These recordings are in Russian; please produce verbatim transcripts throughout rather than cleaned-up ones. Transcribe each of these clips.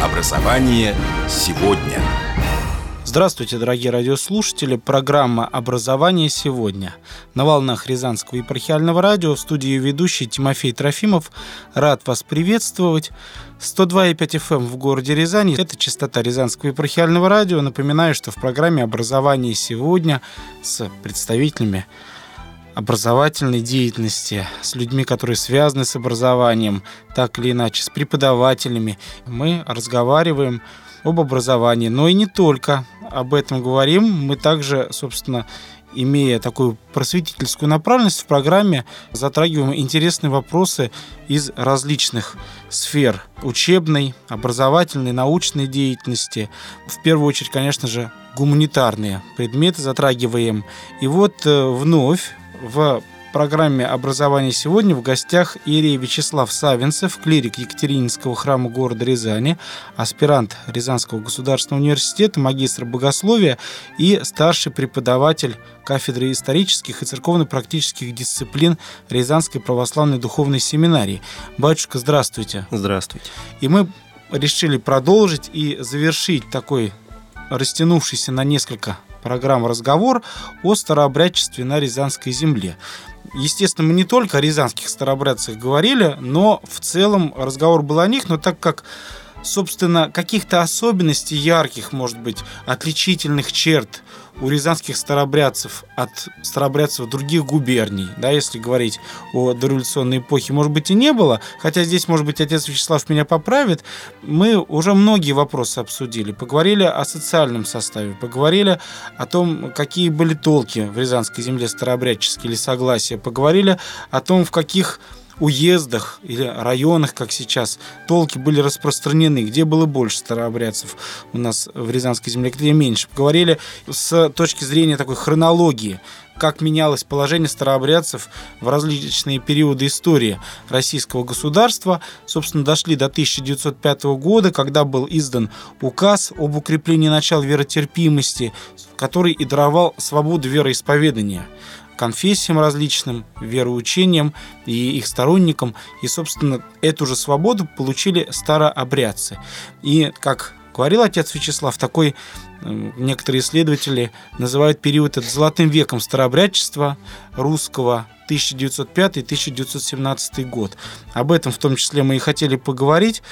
Образование сегодня. Здравствуйте, дорогие радиослушатели. Программа «Образование сегодня». На волнах Рязанского епархиального радио в студии ведущий Тимофей Трофимов. Рад вас приветствовать. сто два и пять эф эм в городе Рязани. Это частота Рязанского епархиального радио. Напоминаю, что в программе «Образование сегодня» с представителями образовательной деятельности, с людьми, которые связаны с образованием, так или иначе, с преподавателями, мы разговариваем об образовании, но и не только об этом говорим. Мы также, собственно, имея такую просветительскую направленность в программе, затрагиваем интересные вопросы из различных сфер учебной, образовательной, научной деятельности. В первую очередь, конечно же, гуманитарные предметы затрагиваем. И вот вновь в программе «Образование сегодня» в гостях иерей Вячеслав Савинцев, клирик Екатерининского храма города Рязани, аспирант Рязанского государственного университета, магистр богословия и старший преподаватель кафедры исторических и церковно-практических дисциплин Рязанской православной духовной семинарии. Батюшка, здравствуйте. Здравствуйте. И мы решили продолжить и завершить такой растянувшийся на несколько программ разговор о старообрядчестве на Рязанской земле. Естественно, мы не только о рязанских старообрядцах говорили, но в целом разговор был о них, но так как, собственно, каких-то особенностей ярких, может быть, отличительных черт у рязанских старообрядцев от старообрядцев других губерний, да, если говорить о дореволюционной эпохе, может быть, и не было, хотя здесь, может быть, отец Вячеслав меня поправит, мы уже многие вопросы обсудили, поговорили о социальном составе, поговорили о том, какие были толки в Рязанской земле старообрядческие или согласия, поговорили о том, в каких уездах или районах, как сейчас, толки были распространены, где было больше старообрядцев у нас в Рязанской земле, где меньше. Поговорили с точки зрения такой хронологии, как менялось положение старообрядцев в различные периоды истории российского государства. Собственно, дошли до тысяча девятьсот пятого года, когда был издан указ об укреплении начал веротерпимости, который и даровал свободу вероисповедания конфессиям различным, вероучениям и их сторонникам. И, собственно, эту же свободу получили старообрядцы. И, как говорил отец Вячеслав, такой некоторые исследователи называют период этот золотым веком старообрядчества русского, тысяча девятьсот пятый - тысяча девятьсот семнадцатый год. Об этом в том числе мы и хотели поговорить.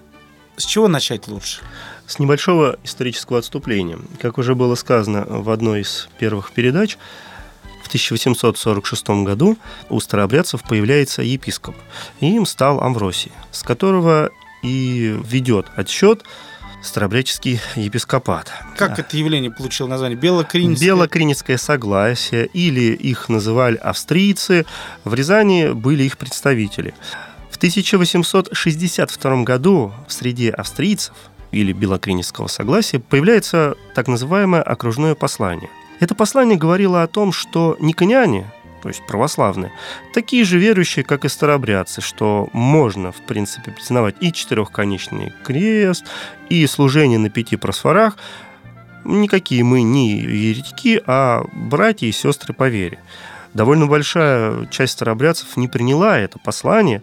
С чего начать лучше? С небольшого исторического отступления. Как уже было сказано в одной из первых передач, в тысяча восемьсот сорок шестом году у старообрядцев появляется епископ, и им стал Амвросий, с которого и ведет отсчет старообрядческий епископат. Как да. это явление получило название? Белокриническое? Белокриническое согласие, или их называли австрийцы. В Рязани были их представители. В тысяча восемьсот шестьдесят втором году в среде австрийцев, или Белокринического согласия, появляется так называемое окружное послание. Это послание говорило о том, что никоняне, то есть православные, такие же верующие, как и старообрядцы, что можно, в принципе, признавать и четырехконечный крест, и служение на пяти просфорах. Никакие мы не еретики, а братья и сестры по вере. Довольно большая часть старообрядцев не приняла это послание,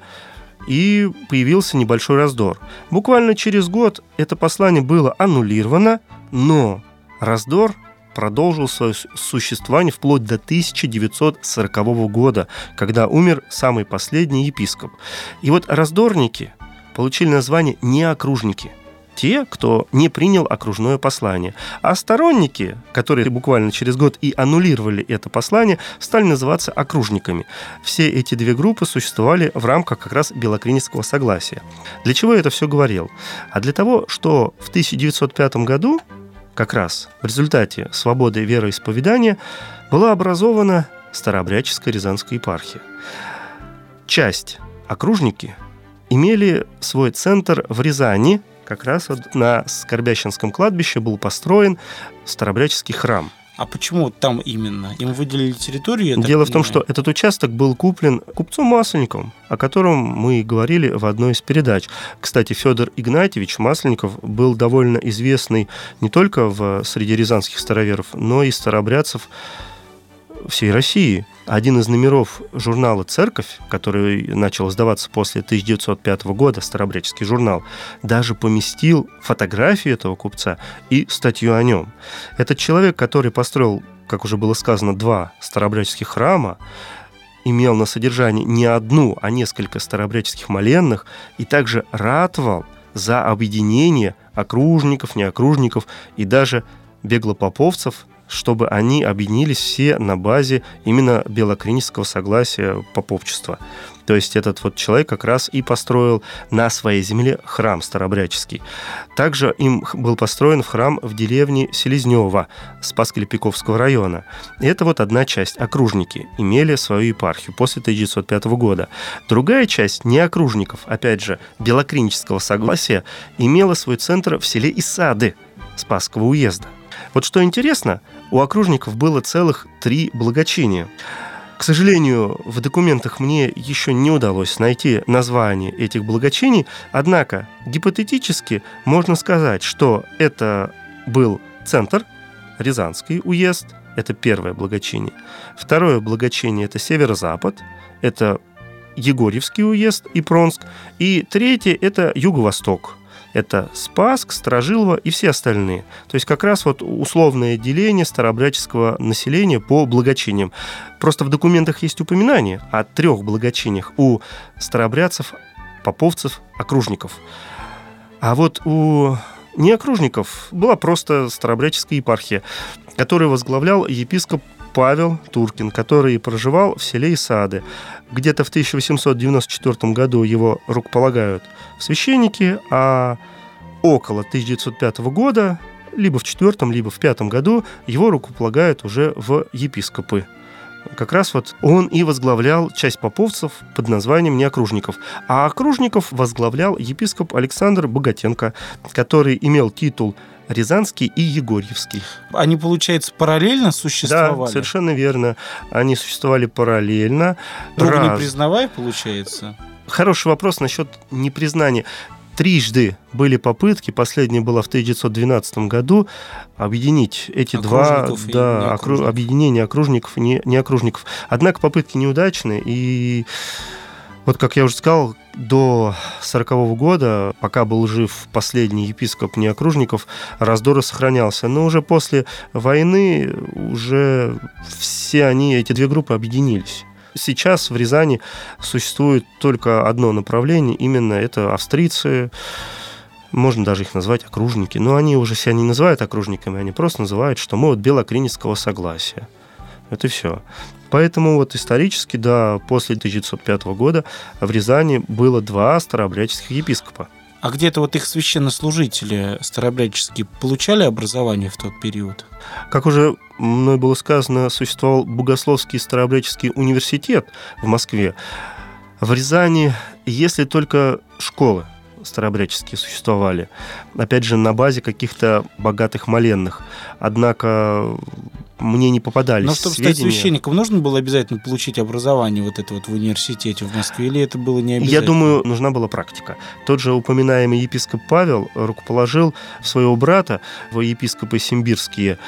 и появился небольшой раздор. Буквально через год это послание было аннулировано, но раздор продолжил свое существование вплоть до тысяча девятьсот сорокового года, когда умер самый последний епископ. И вот раздорники получили название неокружники. Те, кто не принял окружное послание. А сторонники, которые буквально через год и аннулировали это послание, стали называться окружниками. Все эти две группы существовали в рамках как раз Белокринического согласия. Для чего я это все говорил? А для того, что в тысяча девятьсот пятом году как раз в результате свободы вероисповедания была образована Старообрядческая Рязанская епархия. Часть окружники имели свой центр в Рязани. Как раз вот на Скорбященском кладбище был построен Старообрядческий храм. А почему там именно? Им выделили территорию? Дело в том, что этот участок был куплен купцом Масленниковым, о котором мы говорили в одной из передач. Кстати, Федор Игнатьевич Масленников был довольно известный не только в среди рязанских староверов, но и старообрядцев всей России. Один из номеров журнала «Церковь», который начал издаваться после тысяча девятьсот пятого года, старообрядческий журнал, даже поместил фотографию этого купца и статью о нем. Этот человек, который построил, как уже было сказано, два старообрядческих храма, имел на содержании не одну, а несколько старообрядческих моленных и также ратовал за объединение окружников, неокружников и даже беглопоповцев, чтобы они объединились все на базе именно белокринического согласия поповчества. То есть этот вот человек как раз и построил на своей земле храм старообрядческий. Также им был построен храм в деревне Селезнево Спасско-Лепниковского района. И это вот одна часть. Окружники имели свою епархию после тысяча девятьсот пятого года. Другая часть неокружников, опять же, белокринического согласия, имела свой центр в селе Исады Спасского уезда. Вот что интересно, у окружников было целых три благочиния. К сожалению, в документах мне еще не удалось найти название этих благочиний, однако гипотетически можно сказать, что это был центр, Рязанский уезд, это первое благочиние. Второе благочиние – это северо-запад, это Егорьевский уезд и Пронск. И третье – это юго-восток. Это Спасск, Сторожилово и все остальные. То есть как раз вот условное деление старообрядческого населения по благочиниям. Просто в документах есть упоминание о трех благочиниях у старообрядцев, поповцев, окружников. А вот у неокружников была просто старообрядческая епархия, которую возглавлял епископ Павел Туркин, который проживал в селе Исады. Где-то в тысяча восемьсот девяносто четвёртом году его рукополагают в священники, а около тысяча девятьсот пятого года, либо в четвертом, либо в пятом году, его рукополагают уже в епископы. Как раз вот он и возглавлял часть поповцев под названием неокружников. А окружников возглавлял епископ Александр Богатенко, который имел титул Рязанский и Егорьевский. Они, получается, параллельно существовали? Да, совершенно верно. Они существовали параллельно. Друг Раз... не признавая, получается? Хороший вопрос насчет непризнания. Трижды были попытки, последняя была в тысяча девятьсот двенадцатом году, объединить эти два да, окру... объединения окружников и не... неокружников. Однако попытки неудачные, и вот, как я уже сказал, до сорокового года, пока был жив последний епископ неокружников, раздор сохранялся. Но уже после войны уже все они, эти две группы, объединились. Сейчас в Рязани существует только одно направление, именно это австрийцы, можно даже их назвать окружники, но они уже себя не называют окружниками, они просто называют, что мы от белокринического согласия. Это все. Поэтому вот исторически, да, после тысяча девятьсот пятого года в Рязани было два старообрядческих епископа. А где-то вот их священнослужители старообрядческие получали образование в тот период? Как уже мной было сказано, существовал Богословский старообрядческий университет в Москве. В Рязани, если только школы старообрядческие существовали, опять же, на базе каких-то богатых моленных. Однако мне не попадались Но чтобы сведения. стать священником, нужно было обязательно получить образование вот это вот в университете в Москве, или это было не обязательно? Я думаю, нужна была практика. Тот же упоминаемый епископ Павел рукоположил своего брата в епископы симбирские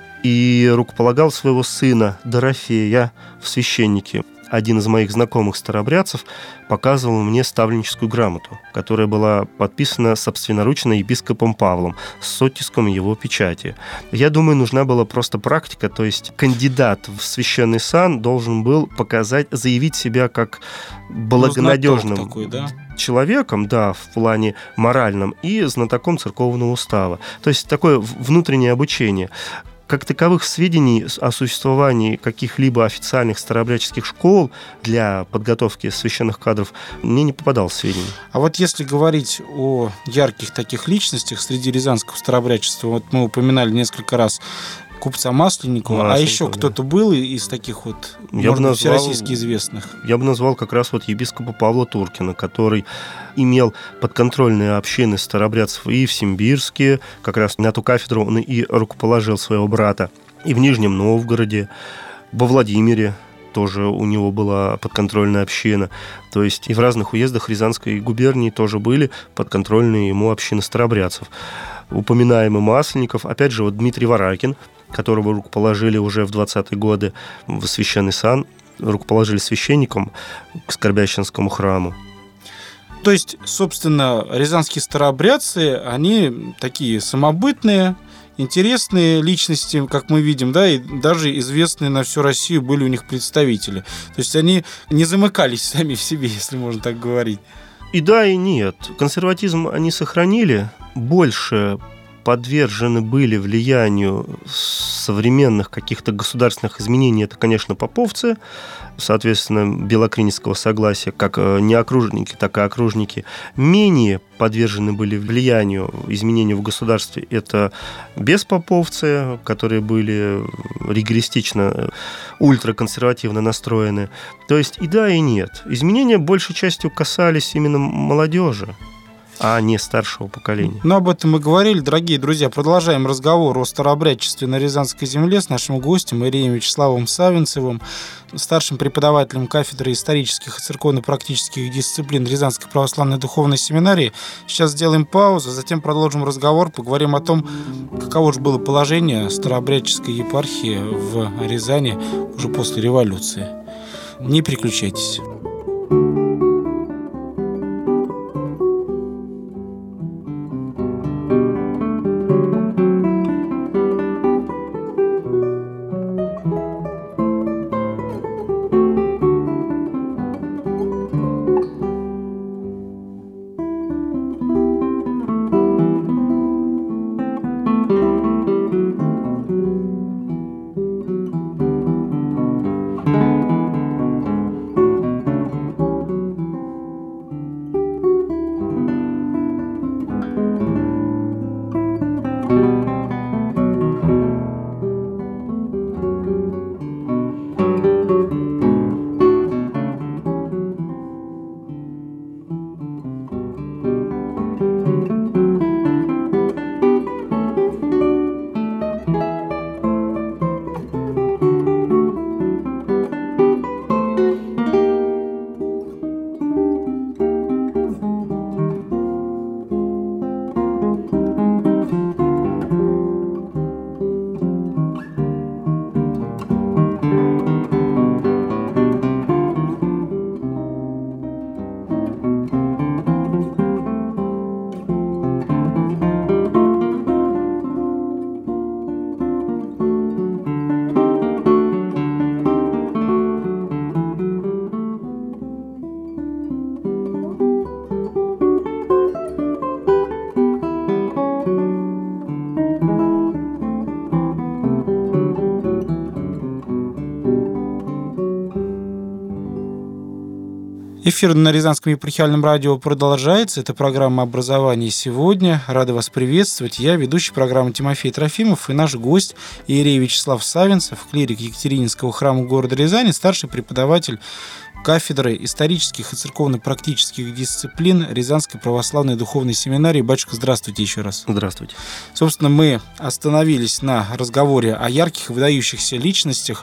и рукополагал своего сына Дорофея в священники. Один из моих знакомых старообрядцев показывал мне ставленническую грамоту, которая была подписана собственноручно епископом Павлом с оттиском его печати. Я думаю, нужна была просто практика, то есть кандидат в священный сан должен был показать, заявить себя как благонадежным ну, такой, да? человеком, да, в плане моральном, и знатоком церковного устава. То есть такое внутреннее обучение. Как таковых сведений о существовании каких-либо официальных старообрядческих школ для подготовки священных кадров мне не попадалось сведений. А вот если говорить о ярких таких личностях среди рязанского старообрядчества, вот мы упоминали несколько раз купца Масленникова, Масленников, а еще да. кто-то был из таких вот, я может бы быть, назвал, всероссийски известных? Я бы назвал как раз вот епископа Павла Туркина, который имел подконтрольные общины старообрядцев и в Симбирске, как раз на эту кафедру он и рукоположил своего брата, и в Нижнем Новгороде, во Владимире тоже у него была подконтрольная община. То есть и в разных уездах Рязанской губернии тоже были подконтрольные ему общины старообрядцев. Упоминаемый Масленников, опять же, вот Дмитрий Варакин, которого рукоположили уже в двадцатые годы в священный сан, рукоположили священникам к Скорбященскому храму. То есть, собственно, рязанские старообрядцы, они такие самобытные, интересные личности, как мы видим, да, и даже известные на всю Россию были у них представители. То есть они не замыкались сами в себе, если можно так говорить. И да, и нет. Консерватизм они сохранили, больше подвержены были влиянию современных каких-то государственных изменений, это, конечно, поповцы, соответственно, Белокринецкого согласия, как неокружники, так и окружники. Менее подвержены были влиянию изменений в государстве, это беспоповцы, которые были ригористично, ультраконсервативно настроены. То есть и да, и нет. Изменения большей частью касались именно молодежи, а не старшего поколения. Но об этом мы говорили. Дорогие друзья, продолжаем разговор о старообрядчестве на Рязанской земле с нашим гостем Иереем Вячеславом Савинцевым, старшим преподавателем кафедры исторических и церковно-практических дисциплин Рязанской православной духовной семинарии. Сейчас сделаем паузу, затем продолжим разговор, поговорим о том, каково же было положение старообрядческой епархии в Рязани уже после революции. Не переключайтесь. Эфир на Рязанском епархиальном радио продолжается. Это программа «Образование сегодня». Рада вас приветствовать. Я ведущий программы Тимофей Трофимов и наш гость Иерей Вячеслав Савинцев, клирик Екатерининского храма города Рязани, старший преподаватель кафедры исторических и церковно-практических дисциплин Рязанской православной духовной семинарии. Батюшка, здравствуйте еще раз. Здравствуйте. Собственно, мы остановились на разговоре о ярких и выдающихся личностях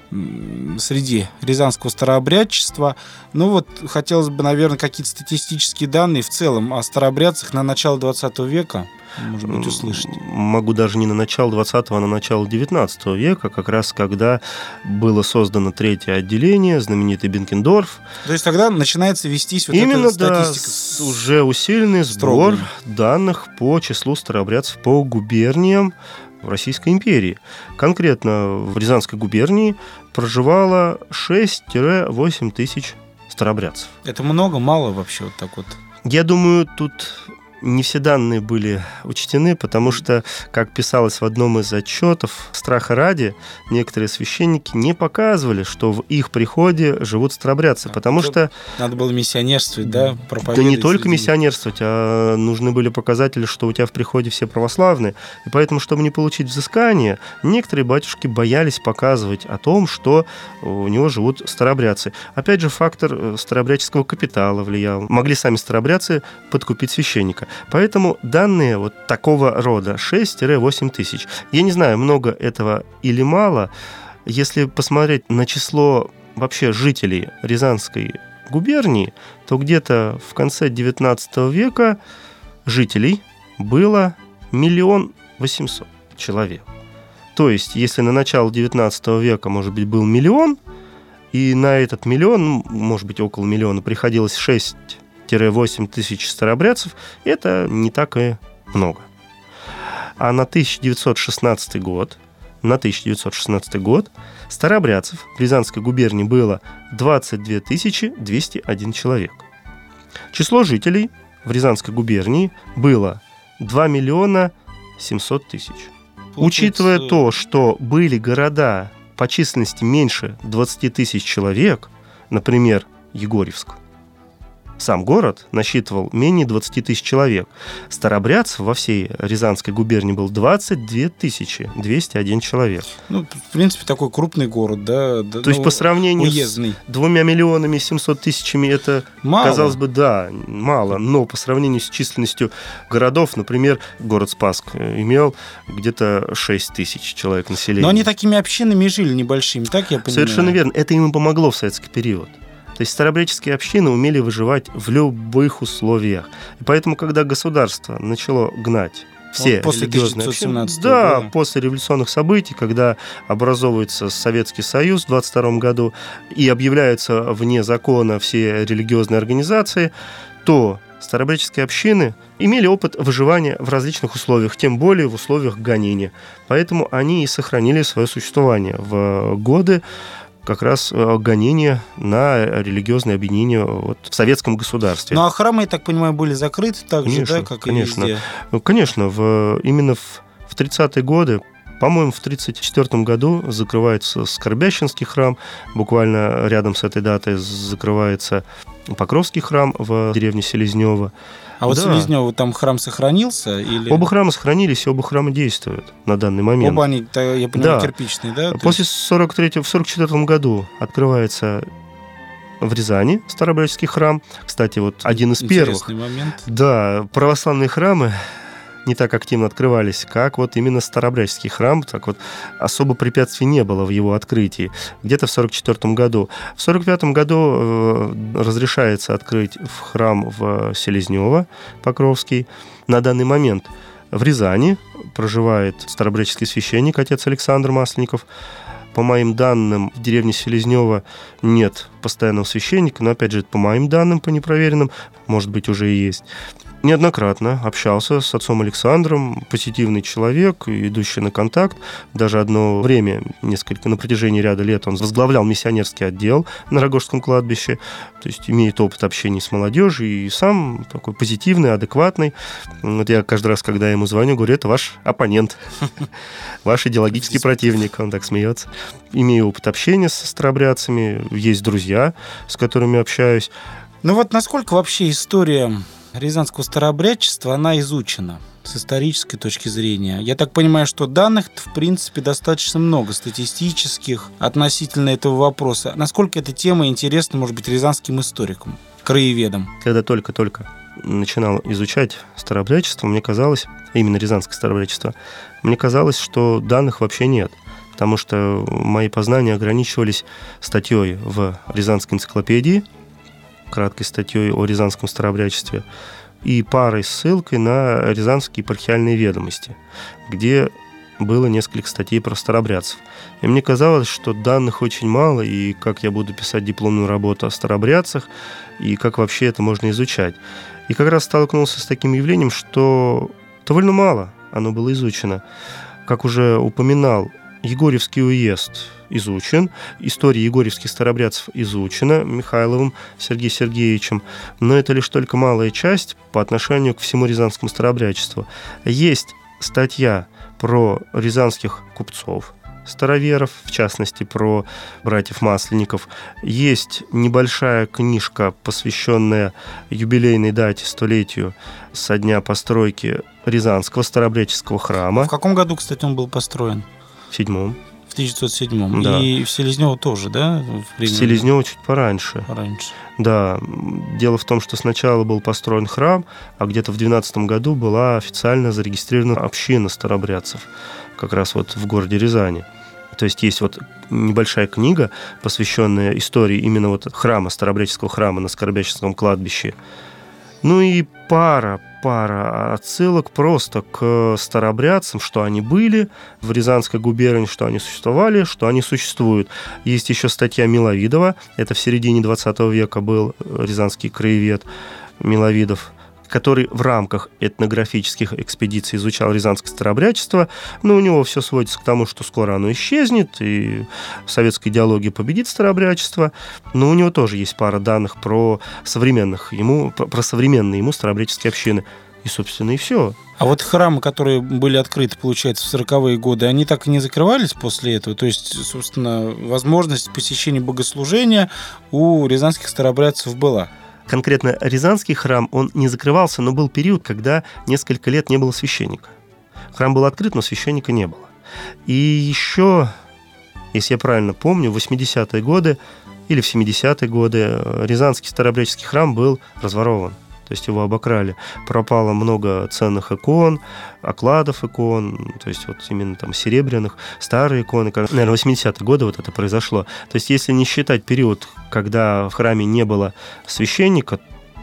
среди рязанского старообрядчества. Ну вот, хотелось бы, наверное, какие-то статистические данные в целом о старообрядцах на начало двадцатого века, может быть, услышать. Могу даже не на начало двадцатого, а на начало девятнадцатого века, как раз когда было создано третье отделение, знаменитый Бенкендорф. То есть тогда начинается вестись вот Именно, эта статистика. Да, с... уже усиленный сбор строгими данных по числу старообрядцев по губерниям в Российской империи. Конкретно в Рязанской губернии проживало шесть-восемь тысяч старообрядцев. Это много, мало вообще вот так вот? Я думаю, тут не все данные были учтены, потому что, как писалось в одном из отчетов, страха ради, некоторые священники не показывали, что в их приходе живут старообрядцы, потому что... Надо было миссионерствовать, да, проповедовать. Да не только миссионерствовать, а нужны были показатели, что у тебя в приходе все православные. И поэтому, чтобы не получить взыскание, некоторые батюшки боялись показывать о том, что у него живут старообрядцы. Опять же, фактор старообрядческого капитала влиял. Могли сами старообрядцы подкупить священника. Поэтому данные вот такого рода шесть-восемь тысяч. Я не знаю, много этого или мало. Если посмотреть на число вообще жителей Рязанской губернии, то где-то в конце девятнадцатого века жителей было миллион восемьсот человек. То есть, если на начало девятнадцатого века, может быть, был миллион, И на этот миллион, может быть, около миллиона, приходилось шесть-восемь тысяч старообрядцев. Это не так и много. А на тысяча девятьсот шестнадцатый год, на тысяча девятьсот шестнадцатый год старообрядцев в Рязанской губернии было двадцать две тысячи двести один человек. Число жителей в Рязанской губернии было два миллиона семьсот тысяч. Получается... Учитывая то, что были города по численности меньше двадцати тысяч человек, например, Егорьевск, сам город насчитывал менее двадцати тысяч человек. Старообрядцев во всей Рязанской губернии был двадцать две тысячи двести один человек. Ну, в принципе, такой крупный город, да. То ну, есть по сравнению уездный. с двумя миллионами семьсот тысячами это, мало. Казалось бы, да, мало. Но по сравнению с численностью городов, например, город Спасск имел где-то шесть тысяч человек населения. Но они такими общинами жили небольшими, так я понимаю? Совершенно верно. Это им и помогло в советский период. То есть старообрядческие общины умели выживать в любых условиях. И поэтому, когда государство начало гнать все вот после религиозные тысяча девятьсот семнадцатого общины, да, года. после революционных событий, когда образовывается Советский Союз в двадцать втором году и объявляются вне закона все религиозные организации, то старообрядческие общины имели опыт выживания в различных условиях, тем более в условиях гонения. Поэтому они и сохранили свое существование в годы как раз гонения на религиозное объединение вот, в советском государстве. Ну, а храмы, я так понимаю, были закрыты так конечно, же, да, как конечно. и везде? Ну, конечно, в, именно в, в тридцатые годы, по-моему, в тридцать четвёртом году закрывается Скорбящинский храм, буквально рядом с этой датой закрывается Покровский храм в деревне Селезнево. А вот да. Селезнево, там храм сохранился? Или... Оба храма сохранились, и оба храма действуют на данный момент. Оба они, я понимаю, да. кирпичные, да? После сорок третьего, в сорок четвёртом году открывается в Рязани старообрядческий храм. Кстати, вот один из первых. Интересный момент. Да, православные храмы не так активно открывались, как вот именно старообрядческий храм. Так вот, особо препятствий не было в его открытии. Где-то в сорок четвёртом году. В сорок пятом году э, разрешается открыть храм в Селезнево, Покровский. На данный момент в Рязани проживает старообрядческий священник, отец Александр Масленников. По моим данным, в деревне Селезнево нет постоянного священника, но, опять же, по моим данным, по непроверенным, может быть, уже и есть. Неоднократно общался с отцом Александром, позитивный человек, идущий на контакт. Даже одно время, несколько, на протяжении ряда лет он возглавлял миссионерский отдел на Рогожском кладбище, то есть имеет опыт общения с молодежью и сам такой позитивный, адекватный. Вот я каждый раз, когда я ему звоню, говорю, это ваш оппонент, ваш идеологический противник, он так смеется. Имею опыт общения со старообрядцами, есть друзья, с которыми общаюсь. Ну вот насколько вообще история рязанского старообрядчества, она изучена с исторической точки зрения? Я так понимаю, что данных, в принципе, достаточно много, статистических, относительно этого вопроса. Насколько эта тема интересна, может быть, рязанским историкам, краеведам? Когда только-только начинал изучать старообрядчество, мне казалось, именно рязанское старообрядчество, мне казалось, что данных вообще нет. Потому что мои познания ограничивались статьей в Рязанской энциклопедии, краткой статьей о рязанском старообрядчестве, и парой ссылкой на Рязанские епархиальные ведомости, где было несколько статей про старообрядцев. И мне казалось, что данных очень мало, и как я буду писать дипломную работу о старообрядцах, и как вообще это можно изучать. И как раз столкнулся с таким явлением, что довольно мало оно было изучено. Как уже упоминал, Егорьевский уезд изучен, история егорьевских старообрядцев изучена Михайловым Сергеем Сергеевичем, но это лишь только малая часть по отношению к всему рязанскому старообрядчеству. Есть статья про рязанских купцов, староверов, в частности, про братьев Масленников. Есть небольшая книжка, посвященная юбилейной дате, столетию со дня постройки Рязанского старообрядческого храма. В каком году, кстати, он был построен? В седьмом. В тысяча девятьсот седьмом. Да. И в Селезнево тоже, да? В Селезнево чуть пораньше. Пораньше. Да. Дело в том, что сначала был построен храм, а где-то в двенадцатом году была официально зарегистрирована община старообрядцев, как раз вот в городе Рязани. То есть есть вот небольшая книга, посвященная истории именно вот храма, старообрядческого храма на Скорбящинском кладбище. Ну и пара, пара отсылок просто к старообрядцам, что они были в Рязанской губернии, что они существовали, что они существуют. Есть еще статья Миловидова, это в середине двадцатого века был рязанский краевед Миловидов, который в рамках этнографических экспедиций изучал рязанское старообрядчество, но у него все сводится к тому, что скоро оно исчезнет, и советская идеология победит старообрядчество, но у него тоже есть пара данных про современных ему, про современные ему старообрядческие общины. И, собственно, и все. А вот храмы, которые были открыты, получается, в сороковые годы, они так и не закрывались после этого? То есть, собственно, возможность посещения богослужения у рязанских старообрядцев была? Конкретно Рязанский храм, он не закрывался, но был период, когда несколько лет не было священника. Храм был открыт, но священника не было. И еще, если я правильно помню, в восьмидесятые годы или в семидесятые годы Рязанский старообрядческий храм был разворован. То есть его обокрали. Пропало много ценных икон, окладов икон, то есть вот именно там серебряных, старые иконы. Наверное, в восьмидесятые годы вот это произошло. То есть если не считать период, когда в храме не было священника,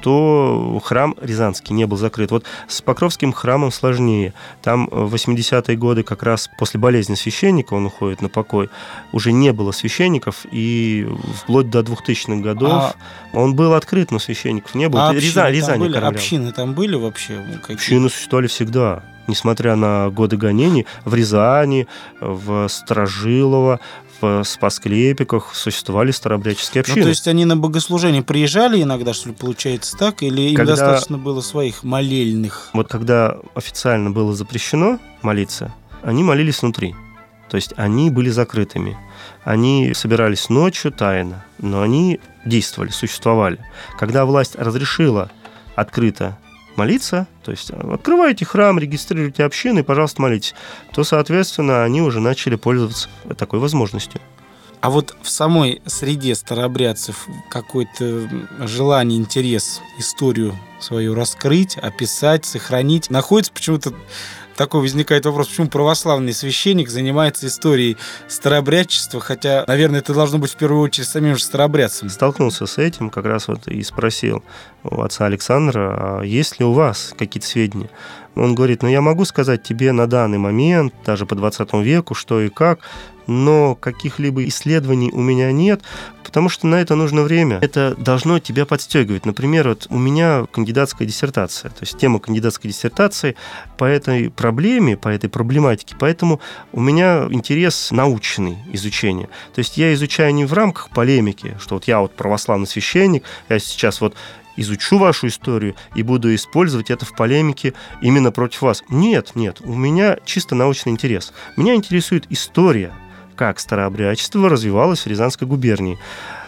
то храм Рязанский не был закрыт. Вот с Покровским храмом сложнее. Там в восьмидесятые годы, как раз после болезни священника, он уходит на покой, уже не было священников, и вплоть до двухтысячных годов а... он был открыт, но священников не было. А Рязань, Рязань были, общины там были вообще? Какие? Общины существовали всегда. Несмотря на годы гонений, в Рязани, в Старожилово, в Спасклепиках существовали старообрядческие общины. Ну, то есть они на богослужение приезжали иногда, что ли, получается так? Или им когда... достаточно было своих молельных? Вот когда официально было запрещено молиться, они молились внутри. То есть они были закрытыми. Они собирались ночью тайно, но они действовали, существовали. Когда власть разрешила открыто молиться, то есть открываете храм, регистрируйте общины, пожалуйста, молитесь, то, соответственно, они уже начали пользоваться такой возможностью. А вот в самой среде старообрядцев какое-то желание, интерес, историю свою раскрыть, описать, сохранить, находится почему-то... Такой возникает вопрос, почему православный священник занимается историей старообрядчества, хотя, наверное, это должно быть в первую очередь самим же старообрядцем. Столкнулся с этим, как раз вот и спросил у отца Александра, а есть ли у вас какие-то сведения? Он говорит, ну я могу сказать тебе на данный момент, даже по двадцатому веку, что и как, но каких-либо исследований у меня нет, потому что на это нужно время. Это должно тебя подстегивать. Например, вот у меня кандидатская диссертация, то есть тема кандидатской диссертации по этой проблеме, по этой проблематике, поэтому у меня интерес научный изучения. То есть я изучаю не в рамках полемики, что вот я вот православный священник, я сейчас вот изучу вашу историю и буду использовать это в полемике именно против вас. Нет, нет, у меня чисто научный интерес. Меня интересует история, как старообрядчество развивалось в Рязанской губернии.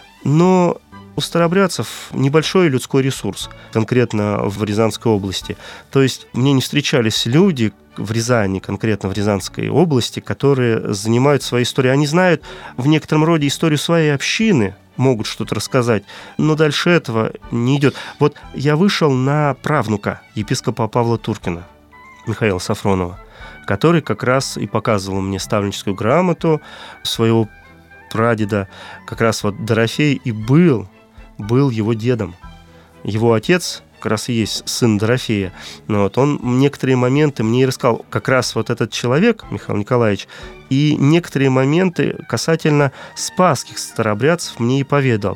Но у старообрядцев небольшой людской ресурс, конкретно в Рязанской области. То есть мне не встречались люди в Рязани, конкретно в Рязанской области, которые занимают своей историей. Они знают в некотором роде историю своей общины, могут что-то рассказать, но дальше этого не идет. Вот я вышел на правнука епископа Павла Туркина, Михаила Сафронова, который как раз и показывал мне ставленническую грамоту своего прадеда. Как раз вот Дорофей и был, был его дедом. Его отец как раз и есть сын Дорофея. Но вот он некоторые моменты мне и рассказал. Как раз вот этот человек, Михаил Николаевич, и некоторые моменты касательно спасских старообрядцев мне и поведал.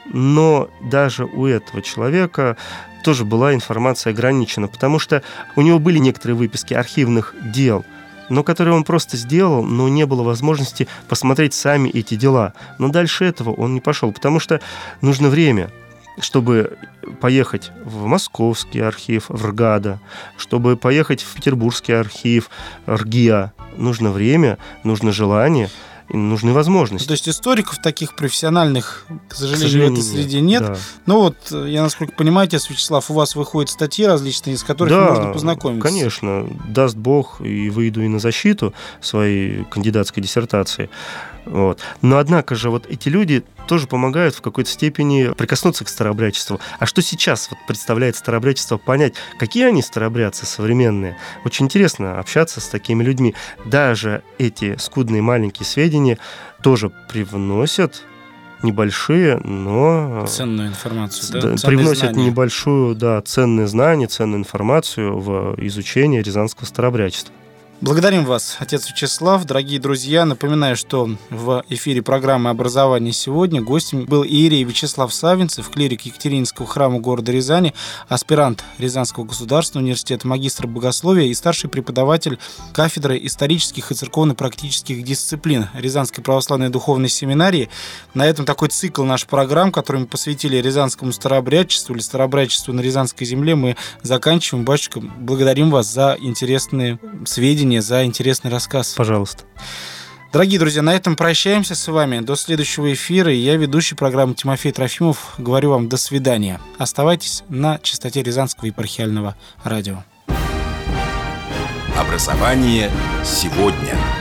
Но даже у этого человека тоже была информация ограничена, потому что у него были некоторые выписки архивных дел, но которые он просто сделал, но не было возможности посмотреть сами эти дела. Но дальше этого он не пошел, потому что нужно время, чтобы поехать в Московский архив, в РГАДа, чтобы поехать в Петербургский архив, РГИА. Нужно время, нужно желание, и нужны возможности. То есть историков таких профессиональных, к сожалению, к сожалению в этой среде нет. нет. Да. Но вот, я насколько понимаю, Вячеслав, у вас выходят статьи различные, из которых да, можно познакомиться. Конечно. Даст Бог, и выйду и на защиту своей кандидатской диссертации. Вот. Но, однако же, вот эти люди тоже помогают в какой-то степени прикоснуться к старообрядчеству. А что сейчас вот представляет старообрядчество, понять, какие они старообрядцы современные? Очень интересно общаться с такими людьми. Даже эти скудные маленькие сведения тоже привносят небольшие, но... Ценную информацию, да? да? Привносят небольшую, да, ценные знания, ценную информацию в изучение рязанского старообрядчества. Благодарим вас, отец Вячеслав. Дорогие друзья, напоминаю, что в эфире программы «Образование сегодня» гостем был иерей Вячеслав Савинцев, клирик Екатерининского храма города Рязани, аспирант Рязанского государственного университета, магистр богословия и старший преподаватель кафедры исторических и церковно-практических дисциплин Рязанской православной духовной семинарии. На этом такой цикл наш программ, который мы посвятили рязанскому старообрядчеству или старообрядчеству на Рязанской земле, мы заканчиваем. Батюшка, благодарим вас за интересные сведения, за интересный рассказ. Пожалуйста. Дорогие друзья, на этом прощаемся с вами. До следующего эфира. Я, ведущий программы Тимофей Трофимов, говорю вам до свидания. Оставайтесь на частоте Рязанского епархиального радио. Образование сегодня.